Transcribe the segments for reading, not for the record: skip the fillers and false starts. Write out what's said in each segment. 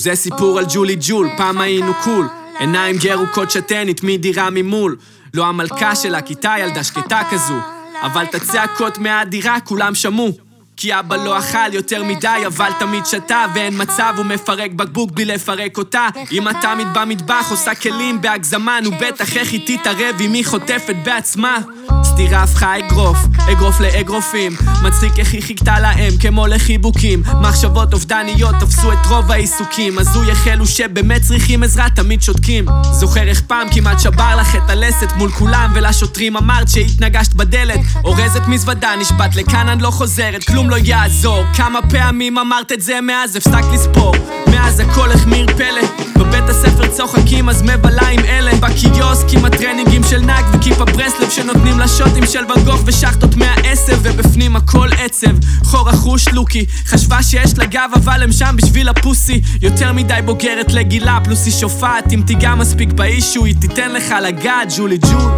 זה סיפור על ג'ולי ג'ול, פעם היינו קול, עיניים ירוקות שתנית מדירה ממול. לא המלכה של הכיתה, ילדה שקטה כזו, אבל את הצעקות מהדירה כולם שמעו, כי אבא לא אכל יותר מדי, אבל תמיד שתה, ואין מצב הוא מפרק בקבוק בלי לפרק אותה. אם אתה במטבח עושה כלים בהגזמה, נו בטח איך היא תתערב אם היא חוטפת בעצמה. סתירה הפכה אגרוף לאגרופים, מצחיק איך היא חיכתה להם כמו לחיבוקים. מחשבות אובדניות תפסו את רוב העיסוקים, הזוי החלו שבאמת צריכים עזרה תמיד שותקים. זוכר איך פעם כמעט שבר לך את הלסת מול כולם, ולשוטרים אמרת שהתנגשת בדלת. אורזת מזוודה נשפט לכאן לא חוזרת, כלום לא יעזור. כמה פעמים אמרת את זה מאז הפסק לספור, מאז הכל החמיר פלא. בבית הספר צוחקים אז מבלה עם אלה, בקיוסק עם הטרנינגים של נאג וקיפה ברסלב שנותנים לשוטים של ואן גוך ושחטות מהעשב, ובפנים הכל עצב. חור החוש לוקי חשבה שיש לה גב אבל הם שם בשביל הפוסי, יותר מדי בוגרת לגילה פלוס היא שופעת. אם תיגע מספיק באישו היא תיתן לך לגעת ג'ולי ג'ול.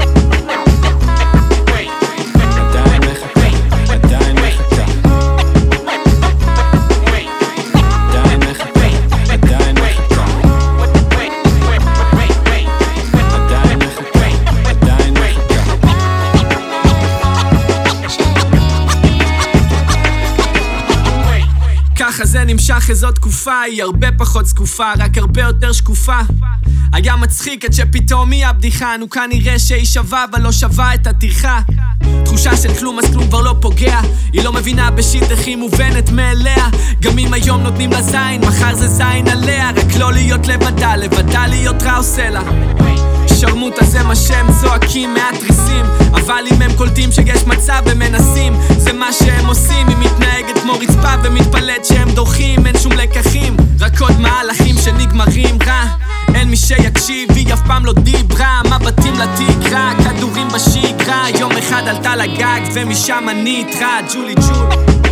ככה זה נמשך איזו תקופה, היא הרבה פחות זקופה, רק הרבה יותר שקופה. היה מצחיק עד שפתאום היא הבדיחה, נו כנראה שהיא שווה אבל לא שווה את הטרחה. תחושה של כלום אז כלום כבר לא פוגע, היא לא מבינה בשיט איך היא מובנת מאליה. גם אם היום נותנים לה זין, מחר זה זין עליה. רק לא להיות לבדה, לבדה להיות רע עושה לה. שרמוטה זה מה שהם צועקים מהתריסים, אבל אם הם קולטים שיש מצב הם מנסים, זה מה שהם עושים. היא מתנהגת כמו רצפה ומתפלט שהם דורכים, אין שום לקחים, רק עוד מהלכים שנגמרים רע. אין מי שיקשיב, היא אף פעם לא דיברה, מבטים לתקרה, כדורים בשגרה. יום אחד עלתה לגג ומשם אני איתרה ג'ולי ג'ול.